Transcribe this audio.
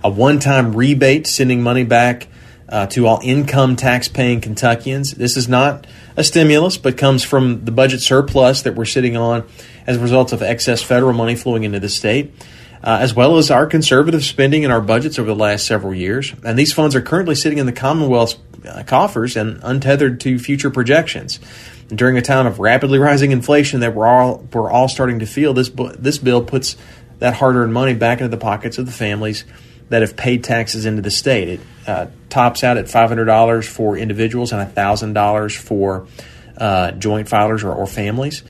a one-time rebate sending money back to all income tax-paying Kentuckians. This is not a stimulus, but comes from the budget surplus that we're sitting on as a result of excess federal money flowing into the state, as well as our conservative spending in our budgets over the last several years. And these funds are currently sitting in the Commonwealth's coffers and untethered to future projections. And during a time of rapidly rising inflation that we're all starting to feel, this bill puts that hard-earned money back into the pockets of the families that have paid taxes into the state. It tops out at $500 for individuals and $1,000 for joint filers or families.